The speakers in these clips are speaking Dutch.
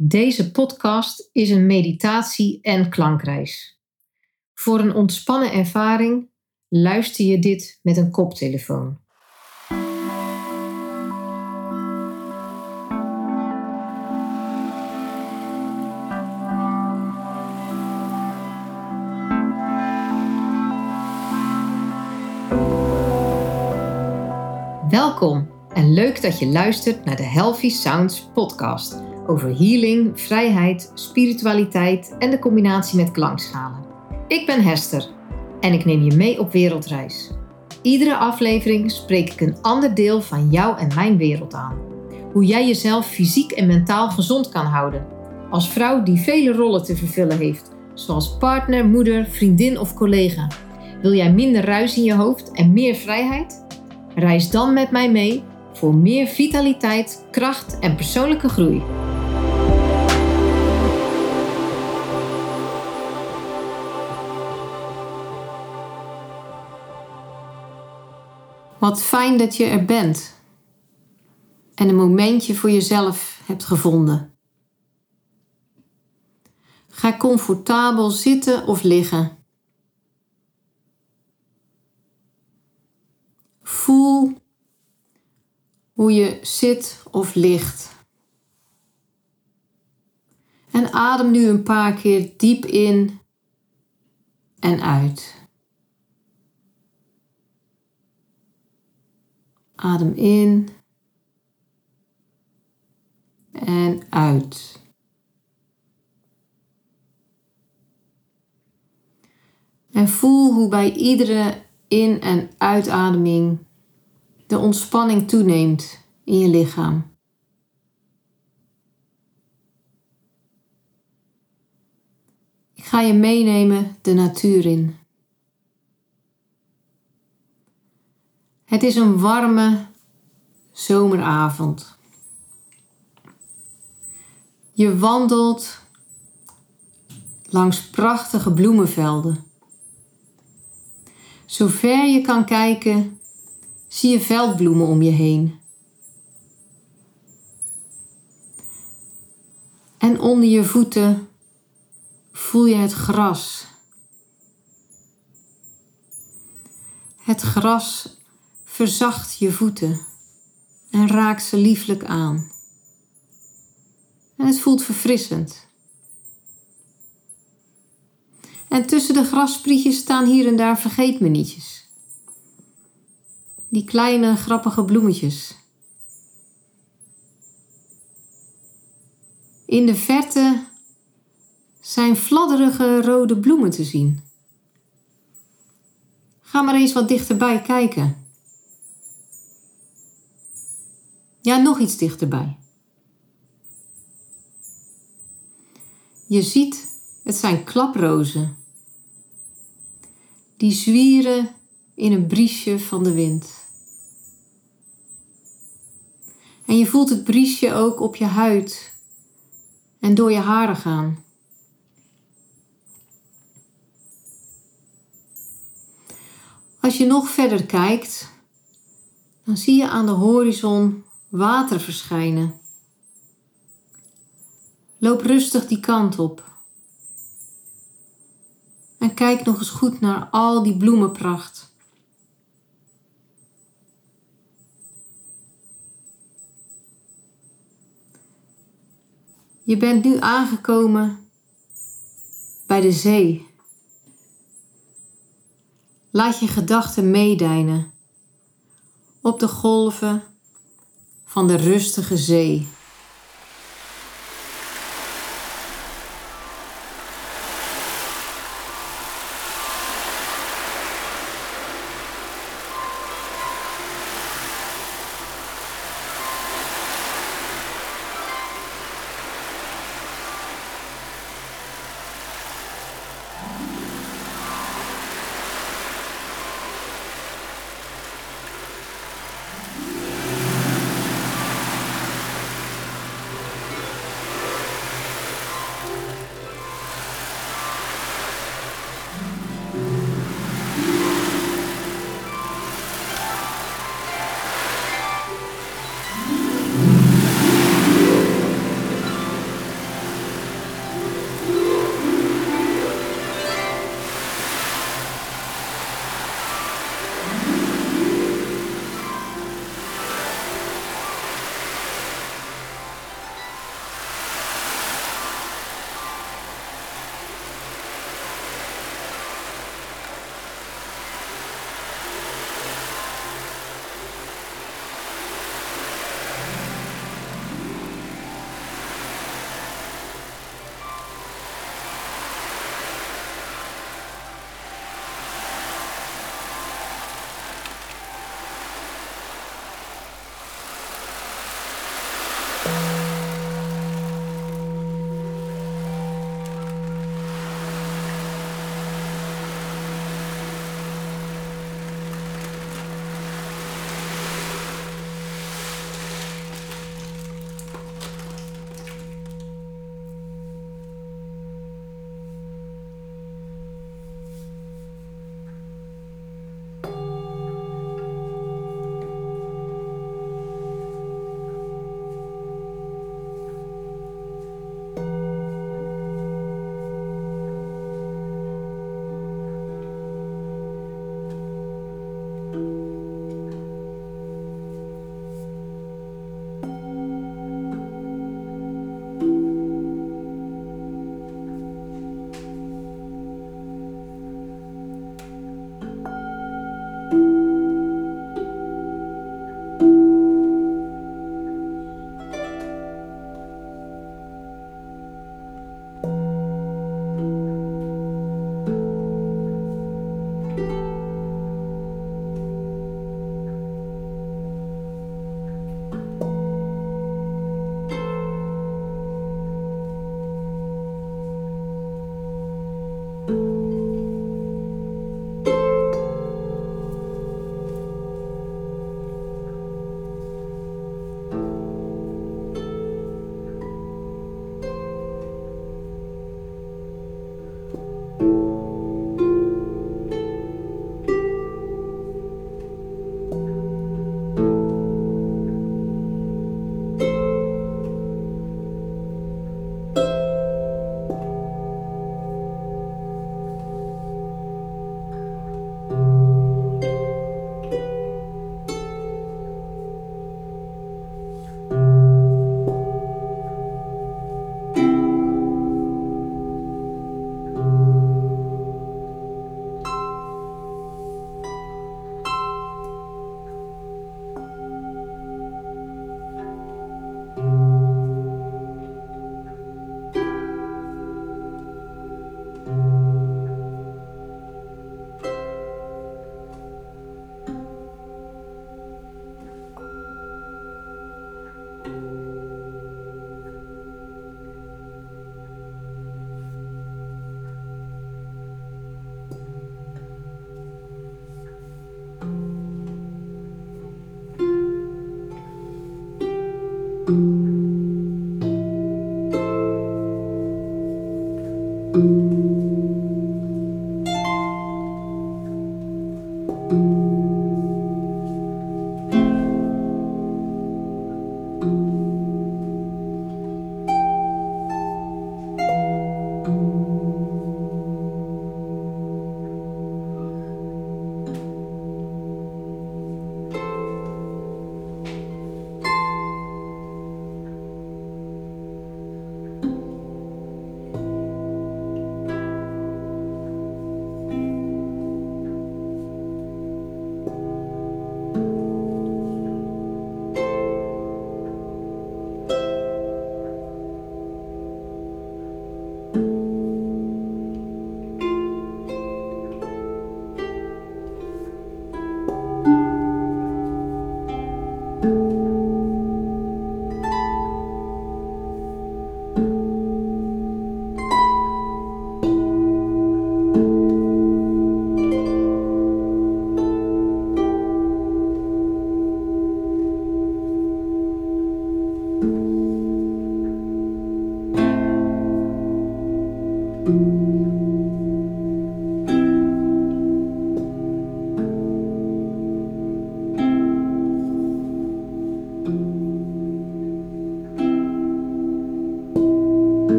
Deze podcast is een meditatie- en klankreis. Voor een ontspannen ervaring luister je dit met een koptelefoon. Welkom en leuk dat je luistert naar de Healthy Sounds podcast over healing, vrijheid, spiritualiteit en de combinatie met klankschalen. Ik ben Hester en ik neem je mee op wereldreis. Iedere aflevering spreek ik een ander deel van jou en mijn wereld aan. Hoe jij jezelf fysiek en mentaal gezond kan houden. Als vrouw die vele rollen te vervullen heeft, zoals partner, moeder, vriendin of collega. Wil jij minder ruis in je hoofd en meer vrijheid? Reis dan met mij mee voor meer vitaliteit, kracht en persoonlijke groei. Wat fijn dat je er bent en een momentje voor jezelf hebt gevonden. Ga comfortabel zitten of liggen. Voel hoe je zit of ligt. En adem nu een paar keer diep in en uit. Adem in en uit. En voel hoe bij iedere in- en uitademing de ontspanning toeneemt in je lichaam. Ik ga je meenemen de natuur in. Het is een warme zomeravond. Je wandelt langs prachtige bloemenvelden. Zover je kan kijken, zie je veldbloemen om je heen. En onder je voeten voel je het gras. Het gras verzacht je voeten en raakt ze lieflijk aan. En het voelt verfrissend. En tussen de grassprietjes staan hier en daar vergeetmenietjes. Die kleine grappige bloemetjes. In de verte zijn fladderige rode bloemen te zien. Ga maar eens wat dichterbij kijken. Ja, nog iets dichterbij. Je ziet, het zijn klaprozen. Die zwieren in een briesje van de wind. En je voelt het briesje ook op je huid en door je haren gaan. Als je nog verder kijkt, dan zie je aan de horizon water verschijnen. Loop rustig die kant op. En kijk nog eens goed naar al die bloemenpracht. Je bent nu aangekomen bij de zee. Laat je gedachten meedijnen op de golven van de rustige zee.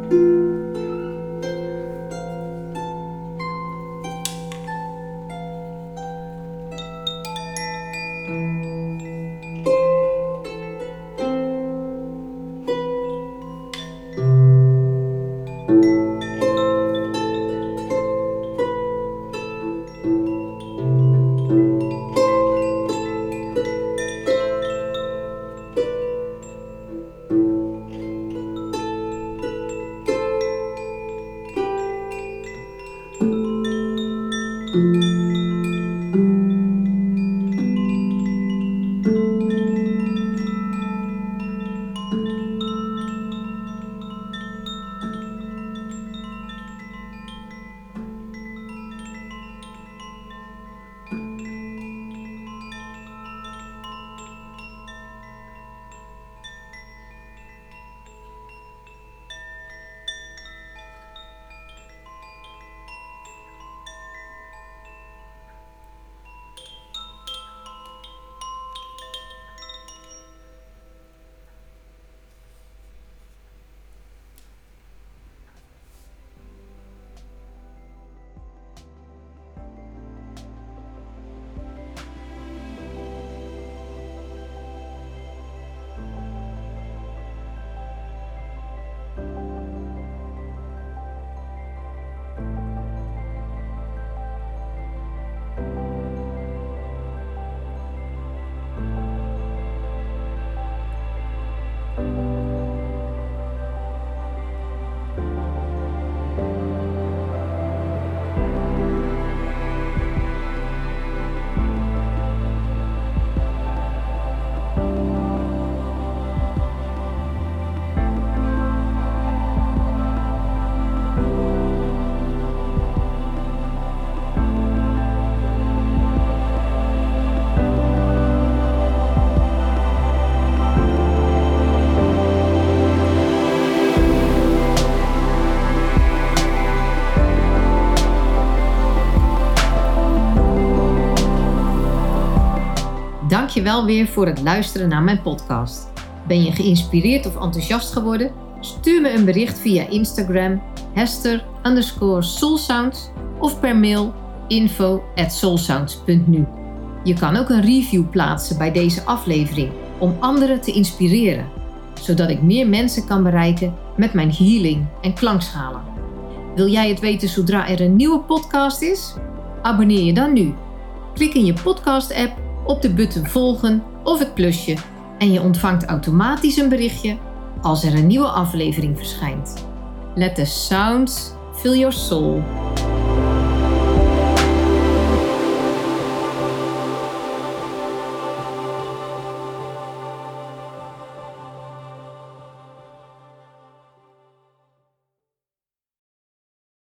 Dankjewel weer voor het luisteren naar mijn podcast. Ben je geïnspireerd of enthousiast geworden? Stuur me een bericht via Instagram Hester_Soulsounds of per mail info@soulsounds.nu. Je kan ook een review plaatsen bij deze aflevering om anderen te inspireren, zodat ik meer mensen kan bereiken met mijn healing en klankschalen. Wil jij het weten zodra er een nieuwe podcast is? Abonneer je dan nu. Klik in je podcast-app op de button volgen of het plusje en je ontvangt automatisch een berichtje als er een nieuwe aflevering verschijnt. Let the sounds fill your soul.